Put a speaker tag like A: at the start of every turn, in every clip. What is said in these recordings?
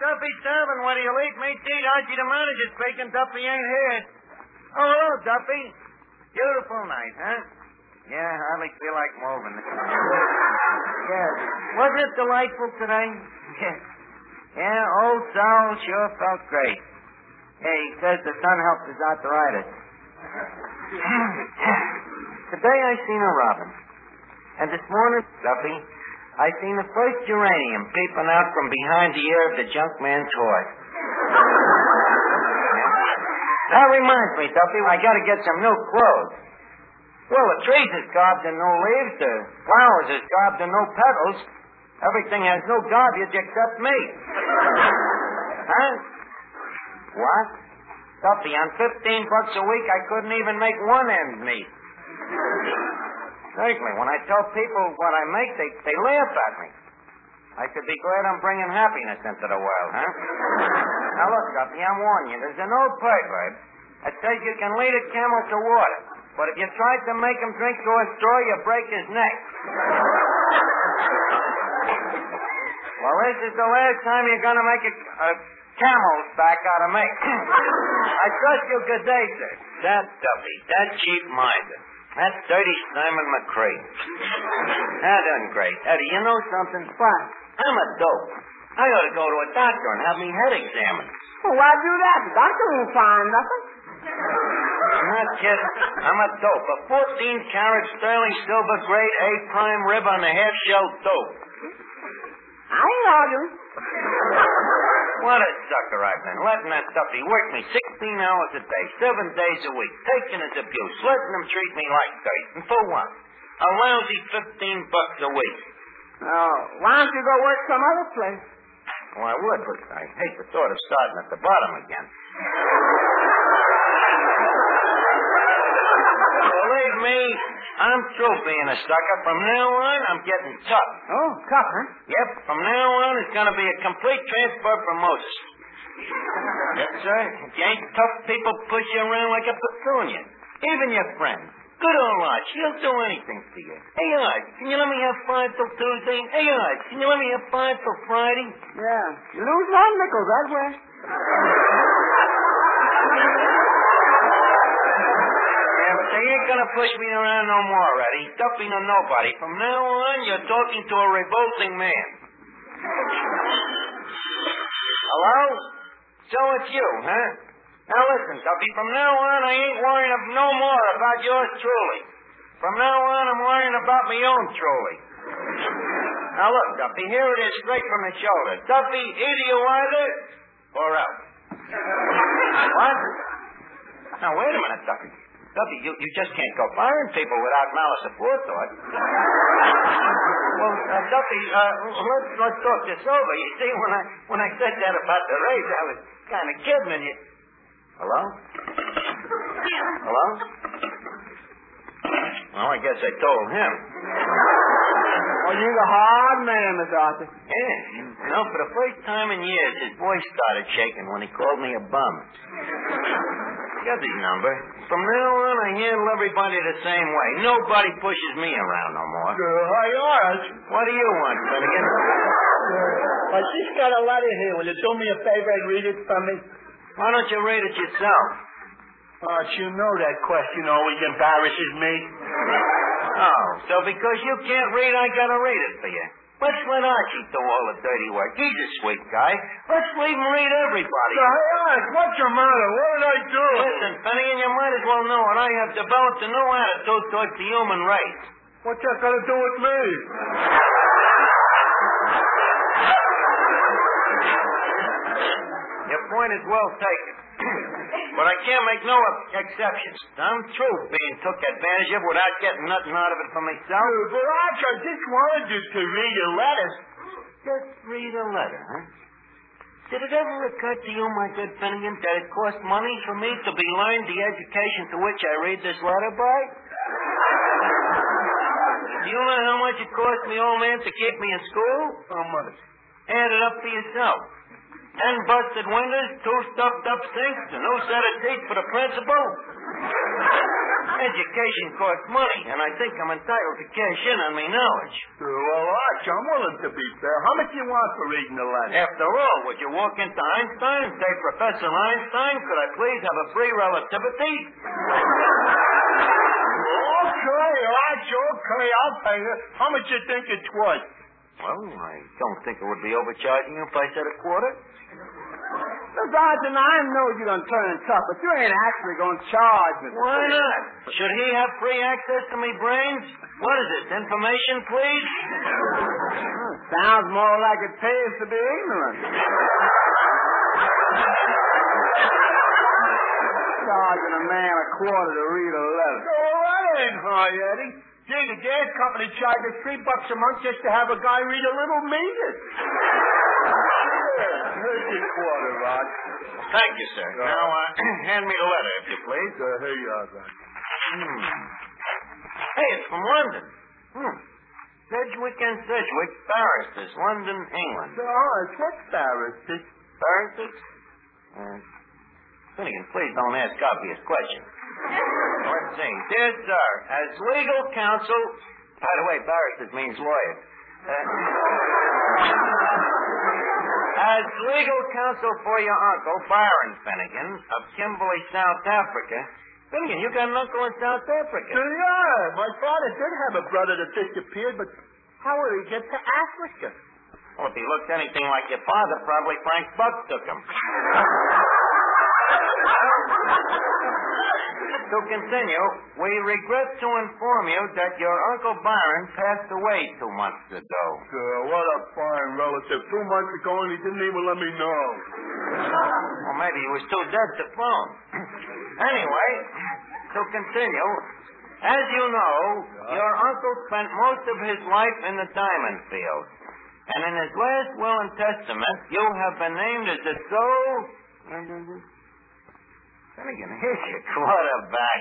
A: Duffy serving. What do you eat? Me eat. Archie the manager's speaking. Duffy ain't here. Oh, hello, Duffy. Beautiful night, huh? Yeah, I hardly feel like moving. Yeah. Wasn't it delightful today? Yeah, old Sal sure felt great. Yeah, he says the sun helped his arthritis. Today I seen a robin. And this morning, Duffy, I seen the first geranium peeping out from behind the ear of the junk man's horse. That reminds me, Duffy, I got to get some new clothes. Well, the trees is garbed and no leaves. The flowers is garbed and no petals. Everything has no garbage except me. Huh? What? Duffy, on $15 a week, I couldn't even make one end meet. Certainly, when I tell people what I make, they laugh at me. I should be glad I'm bringing happiness into the world, huh? Now, look, Duffy, I'm warning you. There's an old proverb that says you can lead a camel to water, but if you try to make him drink through a straw, you break his neck. Well, this is the last time you're going to make a camel's back out of me. I trust you. Good day, sir. That Duffy, that cheap-minded. That's dirty Simon McCree. That done great. Eddie, you know something?
B: What?
A: I'm a dope. I ought to go to a doctor and have me head examined.
B: Well, why'd you do that? The doctor won't find nothing.
A: I'm not kidding. I'm a dope. A 14-carat sterling silver grade A-prime rib on the half-shell dope.
B: I ain't arguing.
A: What a sucker I've been. Letting that Duffy work me 16 hours a day, 7 days a week, taking his abuse, letting him treat me like dirt. And for what? A lousy $15 a week.
B: Oh, why don't you go work some other place?
A: Well, I would, but I hate the thought of starting at the bottom again. Believe me, I'm through being a sucker. From now on, I'm getting tough.
B: Oh, tough, huh?
A: Yep, from now on, it's going to be a complete transfer from Moses. Yes, sir. If you ain't tough, people push you around like a petunia. Even your friends. Good old Arch, he'll do anything for you. Hey, Arch, can you let me have 5 till Tuesday? Hey, Arch, can you let me have 5 till Friday?
B: Yeah. You lose a lot of nickels that way.
A: Yeah, but they ain't gonna push me around no more, Eddie. Duffy or nobody. From now on, you're talking to a revolting man. Hello? So it's you, huh? Now listen, Duffy, from now on, I ain't worrying no more about yours truly. From now on, I'm worrying about my own truly. Now look, Duffy, here it is straight from the shoulder. Duffy, either you want it or else. What? Now, wait a minute, Duffy. Duffy, you just can't go firing people without malice aforethought. Well, Duffy, let's talk this over. You see, when I said that about the raise, I was kind of kidding, and you... Hello? Hello? Well, I guess I told him.
B: Oh, you're a hard man, Miss Arthur.
A: Yeah. You know, for the first time in years, his voice started shaking when he called me a bum. Got his number. From now on, I handle everybody the same way. Nobody pushes me around no more.
C: Hi, Arch.
A: What do you want, Finnegan?
C: I just got a letter here. Will you do me a favor and read it for me?
A: Why don't you read it yourself?
C: Arch, you know that question always embarrasses me.
A: Oh, so because you can't read, I gotta read it for you. Let's let Archie do all the dirty work. He's a sweet guy. Let's leave him read everybody.
C: Hey, Arch, what's the matter? What did I do?
A: Listen, Finnegan, you might as well know that I have developed a new attitude towards the human race.
C: What's that got to do with me?
A: Your point is well taken. But I can't make no exceptions. I'm through being took advantage of without getting nothing out of it for myself.
C: But, Arch, I just wanted you to read a letter.
A: Just read a letter, huh? Did it ever occur to you, my good Finnegan, that it cost money for me to be learned the education to which I read this letter by? Do you know how much it cost me, old man, to keep me in school?
C: How much?
A: Add it up for yourself. 10 busted windows, 2 stuffed up sinks, a new set of teeth for the principal. Education costs money, and I think I'm entitled to cash in on my knowledge.
C: Well, Arch, I'm willing to be fair. How much you want for reading the letter?
A: After all, would you walk into Einstein and say, Professor Einstein, could I please have a free relativity?
C: Okay, I'll pay you. How much you think it's worth?
A: Well, I don't think it would be overcharging you if I said a quarter.
B: Sergeant, I know you're going to turn tough, but you ain't actually going to charge me.
A: Why not? Should he have free access to me brains? What is this, information, please?
B: Sounds more like it pays to be ignorant. Charging a man a quarter to read a letter.
C: Oh, that ain't high, Eddie. Gee, the gas company charges $3 a month just to have a guy read a little meter. Here's your quarter, Rod.
A: Thank you, sir. Now, hand me the letter, if you please.
C: Here you are, Rod.
A: Hey, it's from London. Sedgwick and Sedgwick, barristers, London, England.
C: Oh, it's what barristers?
A: Barristers? Finnegan, please don't ask obvious questions. Let's see. Dear sir, as legal counsel... By the way, barristers means lawyer. As legal counsel for your uncle, Byron Finnegan, of Kimberley, South Africa... Finnegan, you got an uncle in South Africa.
C: Yeah, my father did have a brother that disappeared, but how would he get to Africa?
A: Well, if he looked anything like your father, probably Frank Buck took him. To continue, we regret to inform you that your Uncle Byron passed away 2 months ago.
C: What a fine relative. 2 months ago, and he didn't even let me know.
A: Well, maybe he was too dead to phone. Anyway, to continue, as you know, your uncle spent most of his life in the diamond field. And in his last will and testament, you have been named as the sole... Finnegan, here's your quarterback.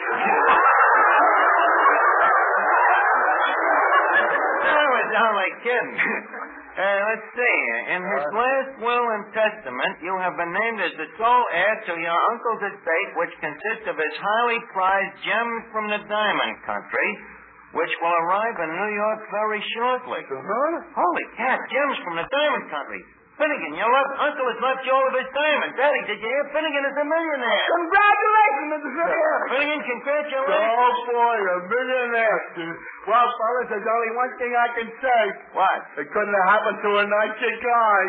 A: I was only kidding. Let's see. In his last will and testament, you have been named as the sole heir to your uncle's estate, which consists of his highly prized gems from the diamond country, which will arrive in New York very shortly. Holy cat, gems from the diamond country. Finnegan, your uncle has left you all of his diamonds. Daddy, did you hear? Finnegan is a millionaire.
B: Congratulations, Mr. Finnegan.
A: Finnegan, congratulations.
C: Oh, boy, a millionaire. Well, fellas, there's only one thing I can say.
A: What?
C: It couldn't have happened to a nicer guy.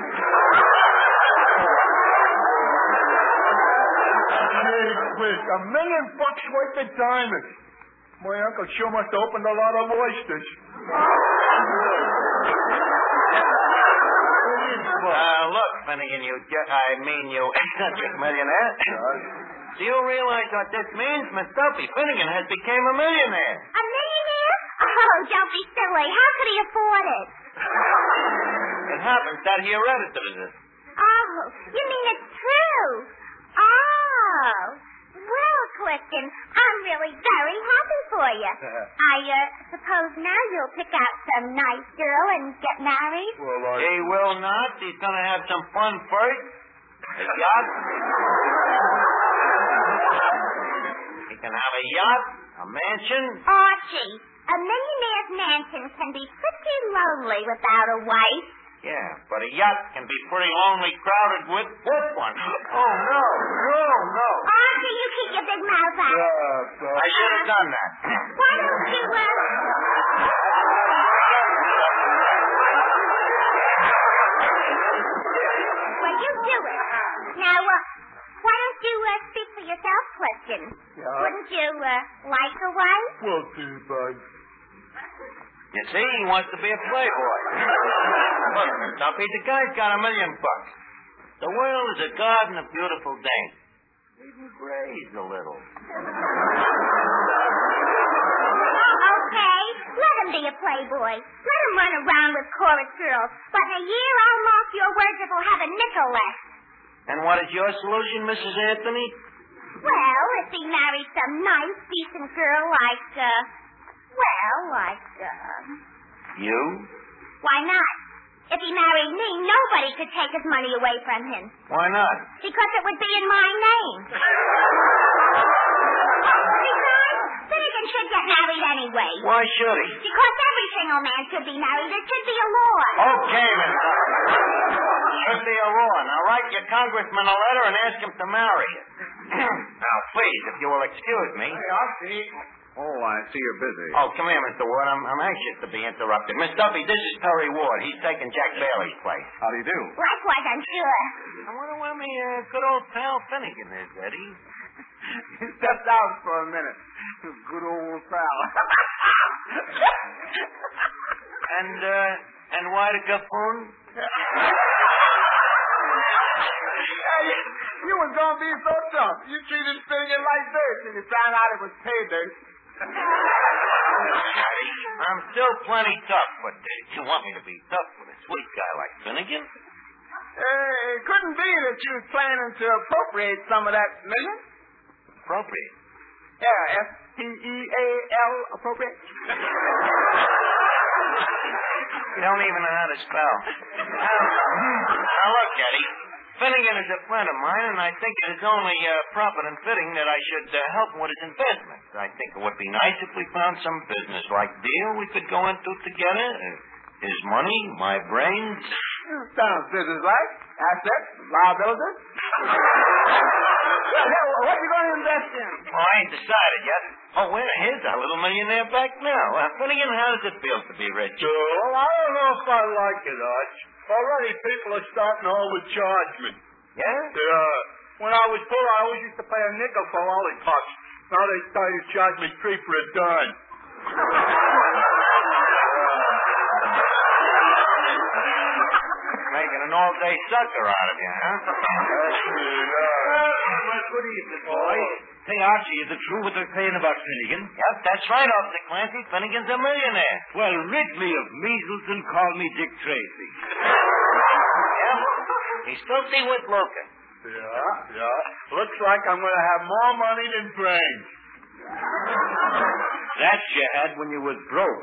C: Gee whiz, $1 million worth of diamonds. My uncle sure must have opened a lot of oysters.
A: Look, Finnegan, you eccentric millionaire. Do you realize what this means? Miss Duffy, Finnegan has become a millionaire.
D: A millionaire? Oh, don't be silly. How could he afford it?
A: It happens that he heredited it.
D: Oh, you mean it's true? Oh. Well, Clifton, I'm really very happy for you. I suppose now you'll pick out some nice girl and get married?
C: Well,
A: He will not. He's going to have some fun first. A yacht. He can have a yacht, a mansion.
D: Archie, a millionaire's mansion can be pretty lonely without a wife.
A: Yeah, but a yacht can be pretty lonely crowded with one. Oh, no.
D: Archie, you keep your big mouth out.
A: I should have done that.
D: Why don't you, Well, you do it. Now, why don't you speak for yourself, Clifton?
C: Yeah?
D: Wouldn't you like a wife?
C: We'll see, bud.
A: You see, he wants to be a playboy. Look, Miss Duffy, the guy's got $1 million. The world is a garden of beautiful dames. Even graze a little.
D: Okay, let him be a playboy. Let him run around with chorus girls. But in a year, I'll mark your words if he'll have a nickel left.
A: And what is your solution, Mrs. Anthony?
D: Well, if he married some nice, decent girl like,
A: You?
D: Why not? If he married me, nobody could take his money away from him.
A: Why not?
D: Because it would be in my name. Besides, Finnegan Finnegan should get married anyway.
A: Why should he?
D: Because every single man should be married. It should be a law.
A: Okay, Miss Duffy. Should be a law. Now write your congressman a letter and ask him to marry you. Now, please, if you will excuse me.
B: Hey, Archie. Oh, I see you're busy.
A: Oh, come here, Mr. Ward. I'm anxious to be interrupted. Miss Duffy, this is Perry Ward. He's taking Jack Bailey's place.
B: How do you do?
D: Likewise, I'm sure.
A: I wonder where my good old pal Finnegan is, Eddie.
B: He stepped out for a minute. Good old pal.
A: And why the gaffoon?
B: You was going to be so tough. You treated Finnegan like this and you found out it was payday.
A: I'm still plenty tough, but you want me to be tough with a sweet guy like Finnegan?
B: It couldn't be that you was planning to appropriate some of that million.
A: Appropriate?
B: Yeah, F-P-E-A-L, appropriate.
A: You don't even know how to spell. Now look, Eddie. Finnegan is a friend of mine, and I think it is only proper and fitting that I should help him with his investments. I think it would be nice if we found some business-like deal we could go into together. His money, my brains.
B: Sounds business-like. Assets, liabilities. What are you going to invest in?
A: Oh, I ain't decided yet. Oh, well, here's our little millionaire back now. Finnegan, how does it feel to be rich?
C: Well, I don't know if I like it, Arch. Already people are starting to overcharge me.
A: Yeah?
C: When I was poor, I always used to pay a nickel for lollipops. Now they start to charge me 3 for a dime.
A: Making an all-day sucker out of you, huh?
E: Well, good evening, boy. Say, Archie, is it true what they're saying about Finnegan?
A: Yep, that's right, Officer Clancy. Finnegan's a millionaire.
E: Well, rid me of measles and call me Dick Tracy.
A: Yeah? He's filthy with Lucas.
C: Yeah. Looks like I'm going to have more money than brains.
E: That you had when you was broke.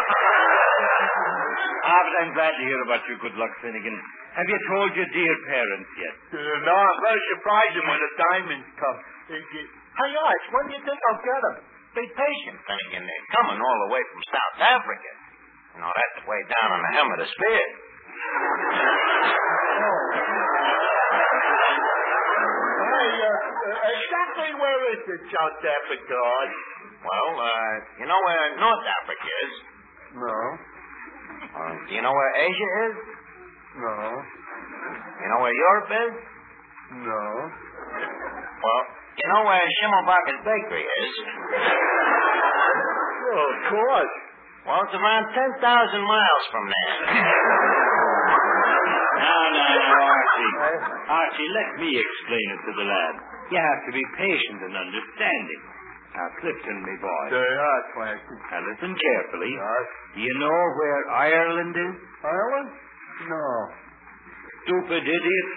E: But I'm glad to hear about your good luck, Finnegan. Have you told your dear parents yet?
C: No, I'm going to surprise them when the diamonds come. Hey, Arch, when do you think I'll get them?
A: Be patient, Finnegan. They're coming all the way from South Africa. You know, that's way down on the hem of the spear.
C: Hey, exactly where is it, South Africa, Arch?
A: Well, you know where North Africa is?
C: No.
A: Do you know where Asia is?
C: No.
A: You know where Europe is?
C: No.
A: Well, you know where Schimmelbacher's Bakery is?
C: Oh, of course.
A: Well, it's around 10,000 miles from there.
E: Now, Archie. Archie, let me explain it to the lad. You have to be patient and understanding. Now, Clifton, me boy.
C: Yeah, Clancy.
E: Now, listen carefully.
C: Yes.
E: Do you know where Ireland is?
C: Ireland? No.
E: Stupid idiot.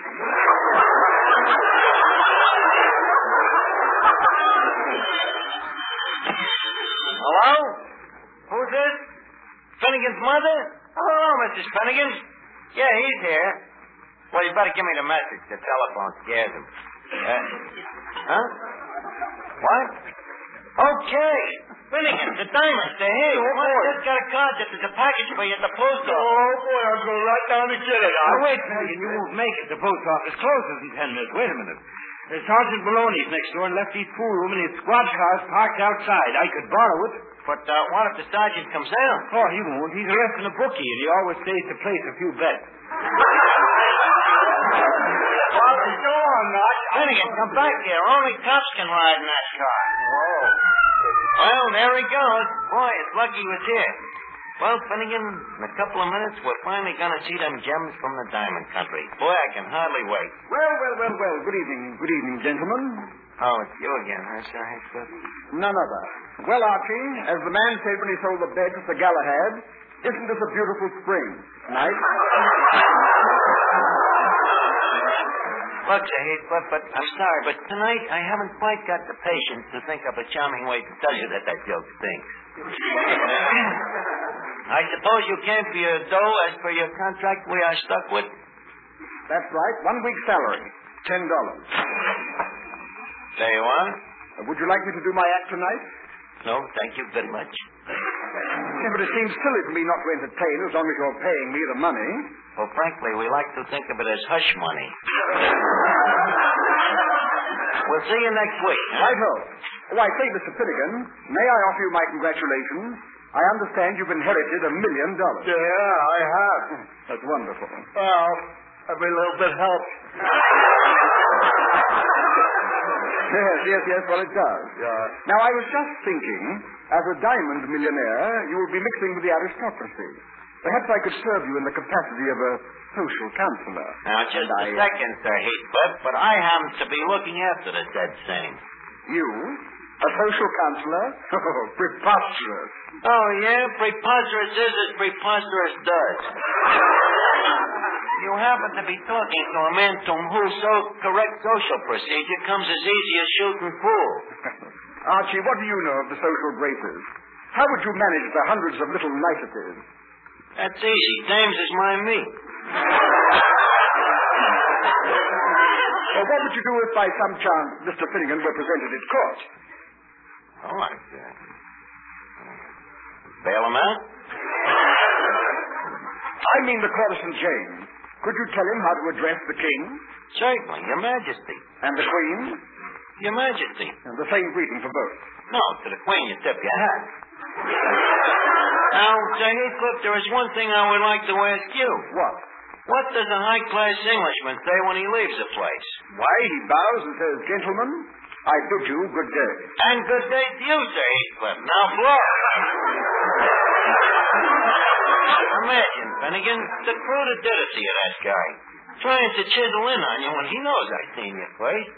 A: Hello? Who's this? Finnegan's mother? Hello, Mrs. Finnegan. Yeah, he's here. Well, you better give me the message. The telephone scares him. Huh? What? Okay. Finnegan, the diamonds, they're here. I just got a card that there's a package for you at the post office.
C: Oh, boy, I'll go right down and get it.
E: Now, wait, Finnegan. You won't make it. The post office closes in 10 minutes. Wait a minute. Sergeant Maloney's next door and left his pool room and his squad car's parked outside. I could borrow it.
A: But what if the sergeant comes down?
E: Oh, he won't. He's arresting a bookie, and he always stays to place a few bets.
C: Well, go on, Knox.
A: Finnegan, come back here. Only cops can ride in that car.
C: Oh.
A: Well, there he goes. Boy, it's lucky he was here. Well, Finnegan, in a couple of minutes, we're finally going to see them gems from the diamond country. Boy, I can hardly wait.
B: Well. Good evening, gentlemen.
A: Oh, it's you again, huh, Sir Heathcliff?
B: None other. Well, Archie, as the man said when he sold the bed to Sir Galahad, isn't this a beautiful spring night?
A: Look, Sir Heathcliff, but I'm sorry, but tonight I haven't quite got the patience to think of a charming way to tell you that joke stinks. I suppose you came for your dough as per your contract we are stuck with?
B: That's right. 1 week's salary. $10.
A: There you are.
B: Would you like me to do my act tonight?
A: No, thank you very much.
B: Yeah, but it seems silly for me not to entertain as long as you're paying me the money.
A: Well, frankly, we like to think of it as hush money. We'll see you next week.
B: Right-o. Oh, I say, Mr. Finnegan, may I offer you my congratulations? I understand you've inherited $1 million.
C: Yeah, I have.
B: That's wonderful.
C: Well, every little bit helps.
B: Yes, well, it does.
C: Yeah.
B: Now, I was just thinking, as a diamond millionaire, you will be mixing with the aristocracy. Perhaps I could serve you in the capacity of a social counselor.
A: Now, just a second, Sir Heathcliff, but I happen to be looking after the said same.
B: You? A social counselor? Oh, preposterous.
A: Oh, yeah? Preposterous is as preposterous does. You happen to be talking to a man to whose correct social procedure comes as easy as shooting pool.
B: Archie, what do you know of the social graces? How would you manage the hundreds of little niceties?
A: That's easy. Dames is my meat.
B: Well, what would you do if by some chance Mr. Finnegan were presented at court?
A: Oh, I'd bail him out?
B: I mean the court of St. James. Could you tell him how to address the king?
A: Certainly, Your Majesty.
B: And the queen?
A: Your Majesty.
B: And the same greeting for both.
A: No, to the queen you tip your hat. Now, Sir Heathcliff, there is one thing I would like to ask you.
B: What?
A: What does a high-class Englishman say when he leaves a place?
B: Why, he bows and says, "Gentlemen, I bid you good day."
A: And good day to you, Sir Heathcliff. Now, blow. Imagine, Finnegan, the crudity of that guy. Trying to chisel in on you when he knows I've seen you first.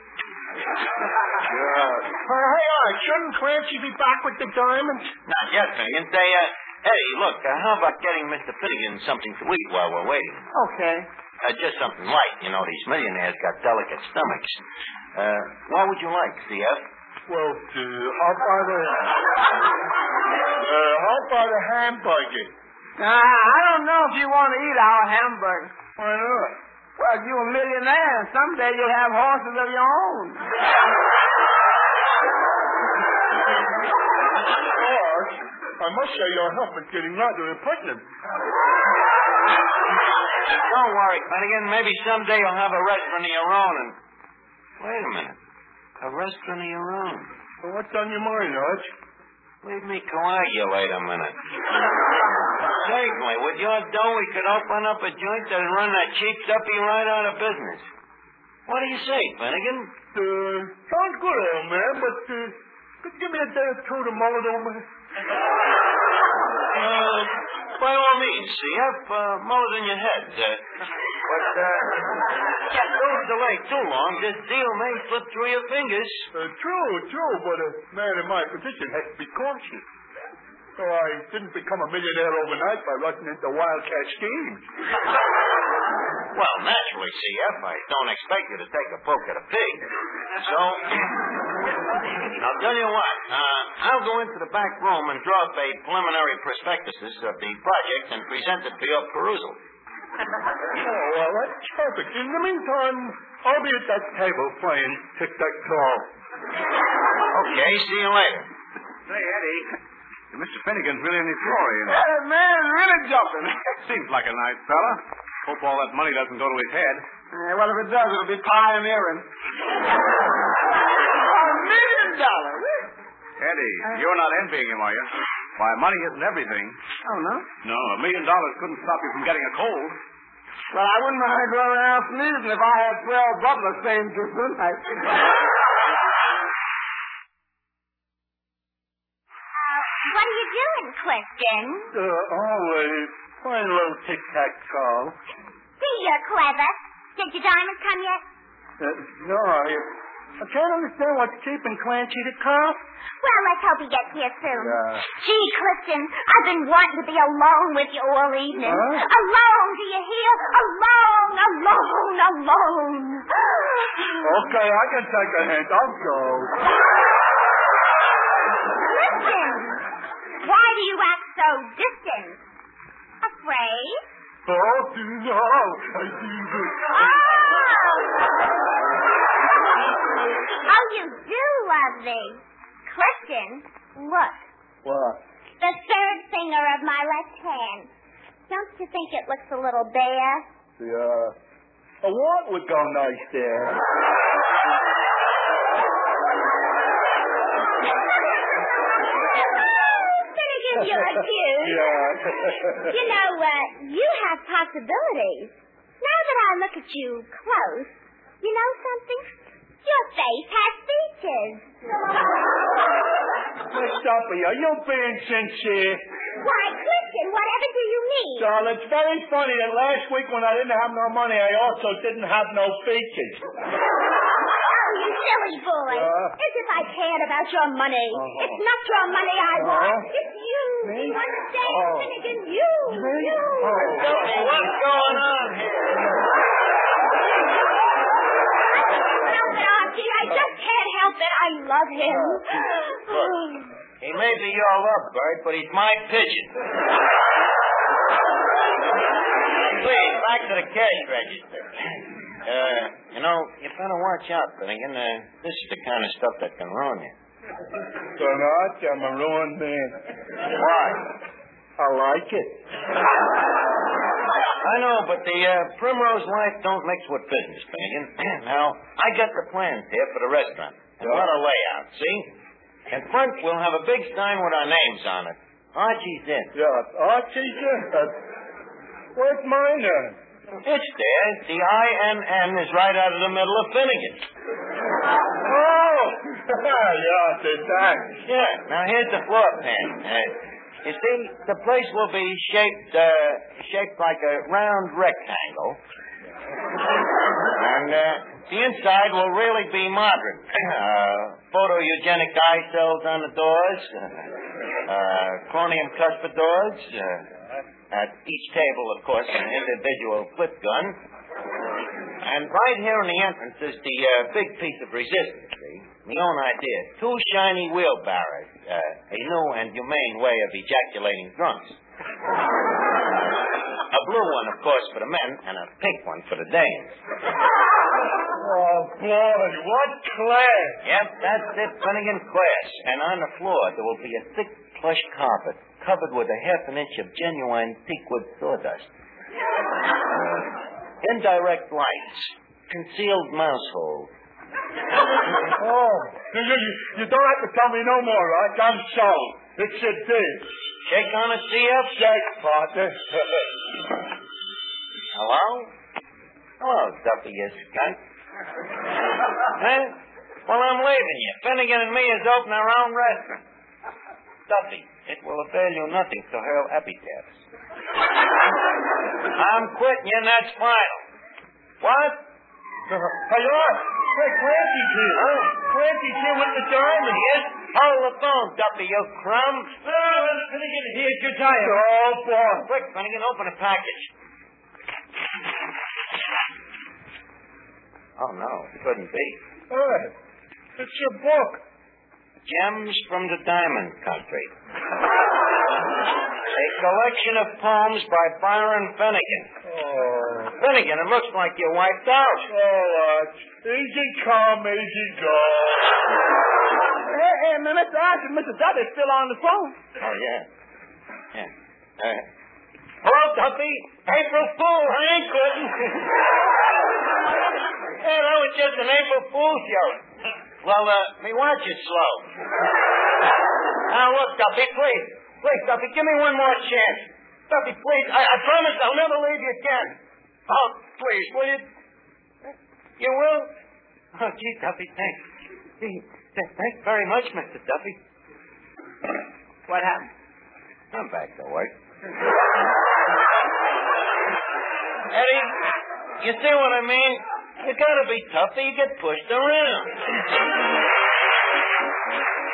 C: Hey, shouldn't Clancy be back with the diamonds?
A: Not yet, Finnegan. Say, Eddie, look, how about getting Mr. Finnegan something to eat while we're waiting?
B: Okay.
A: Just something light. You know, these millionaires got delicate stomachs. What would you like, CF?
C: Well, how about a hamburger?
F: I don't know if you want to eat our hamburger.
C: Why not?
F: Well, you're a millionaire, and someday you'll have horses of your own.
C: Horse? I must say your help is getting rather impertinent.
A: Don't worry, Finnegan. Maybe someday you'll have a restaurant of your own and... Wait a minute. A restaurant of your own.
C: Well, what's on your mind, Arch?
A: Leave me coagulate a minute. Certainly, with your dough, we could open up a joint that'd run that cheap duppy right out of business. What do you say, Finnegan?
C: Sounds good, old man, but could you give me a day or two to mull it over?
A: By all means, CF, mull it in your head. But don't delay too long. This deal may slip through your fingers.
C: True, but a man in my position has to be cautious. So I didn't become a millionaire overnight by rushing into wildcat schemes.
A: Well, naturally, CF, I don't expect you to take a poke at a pig. So, I'll tell you what. I'll go into the back room and draw up a preliminary prospectus of the project and present it for your perusal.
C: Oh, well, that's perfect. In the meantime, I'll be at that table playing tic-tac-toe.
A: Okay, see you later.
E: Say, Eddie, Mr. Finnegan's really in his glory, you know.
F: That man is really jumping.
E: Seems like a nice fella. Hope all that money doesn't go to his head.
F: Well, if it does, it'll be pioneering. $1 million.
E: Eddie, you're not envying him, are you? Why, money isn't everything.
F: Oh, no?
E: No, $1 million couldn't stop you from getting a cold.
F: Well, I wouldn't mind going around sneezing if I had 12 butlers staying just tonight.
D: What are you doing, Clifton?
C: Playing a little tic-tac-toe.
D: See, you're clever. Did your diamonds come yet?
C: No, I can't understand what's keeping Clancy the cop.
D: Well, let's hope he gets here soon.
C: Yeah.
D: Gee, Clifton, I've been wanting to be alone with you all evening.
C: Huh?
D: Alone, do you hear? Alone.
C: Okay, I can take a hint. I'll go.
D: Clifton, why do you act so distant? Afraid?
C: Oh, no. I see you.
D: Oh, you do love me. Clifton, Look.
C: What?
D: The third finger of my left hand. Don't you think it looks a little bare?
C: Yeah. A what would go nice there?
D: Finnegan, you're cute.
C: Yeah.
D: You know, you have possibilities. Now that I look at you close, you know something? Your face has features.
C: Miss Duffy, are you being sincere?
D: Why, Clifton, whatever do you mean?
C: Well, it's very funny that last week when I didn't have no money, I also didn't have no features.
D: Oh, you silly boy. As if I cared about your money. It's not your money I want. It's you.
C: Me?
D: You understand, Finnegan? You. You.
A: What's going on here?
D: Archie, I just can't help it. I love him.
A: He may be your lovebird, but he's my pigeon. Please, back to the cash register. You know, you better watch out, Finnegan. This is the kind of stuff that can ruin you.
C: Tonight, I'm a ruined man.
A: Why?
C: I like it.
A: I know, but the Primrose life don't mix with business, Finnegan. Now, I got the plans here for the restaurant. And what a layout, see? In front, we'll have a big sign with our names on it. Archie's in.
C: Yeah, Archie's in. Where's my name?
A: It's there. The I-N-N is right out of the middle of Finnegan.
C: Oh! Yeah, thanks.
A: Yeah, now here's the floor plan. You see, the place will be shaped like a round rectangle. And the inside will really be modern. Photo-eugenic eye cells on the doors, chromium cuspidors, at each table, of course, an individual flip gun. And right here in the entrance is the big piece of resistance, see? My own idea. 2 shiny wheelbarrows. A new and humane way of ejaculating drunks. A blue one, of course, for the men, and a pink one for the dames.
C: Oh, boy, what class.
A: Yep, that's it, Finnegan, class. And on the floor, there will be a thick plush carpet covered with a half an inch of genuine teakwood sawdust. Indirect lights. Concealed mouse holes.
C: Oh, you don't have to tell me no more, right? I'm sold. It's a deal.
A: Shake on it, CF?
C: Shake, partner.
A: Hello? Hello, Duffy, you skunk. Huh? Well, I'm leaving you. Finnegan and me is opening our own restaurant. Duffy, it will avail you nothing to hurl epitaphs. I'm quitting you, and that's final. What?
C: Hey, Art. Hey, Clancy's here.
A: Huh?
C: Clancy's here with the diamond.
A: Yes? Hold the phone, Duffy, you crumb.
E: Finnegan, here's your tire.
C: Oh, boy.
A: Quick, Finnegan, open a package. Oh, no, it couldn't be.
C: Hey, it's your book.
A: Gems from the Diamond Country. A collection of poems by Byron Finnegan.
C: Oh.
A: Finnegan, it looks like you're wiped out.
C: Oh, Arch. Easy come, easy go.
F: Hey, Mr. Archie, Mr. Duffy's still on the phone.
A: Oh, yeah. Hello, Duffy. April Fool. I ain't quitting. Yeah, that was just an April Fool's joke. Well, me watch is slow. Now, look, Duffy, please. Please, Duffy, give me one more chance. Duffy, please. I promise I'll never leave you again. Oh, please, will you? You will? Oh, gee, Duffy, thanks. Gee, thanks very much, Mr. Duffy.
E: What happened?
A: I'm back to work. Eddie, you see what I mean? You gotta be tough or you get pushed around.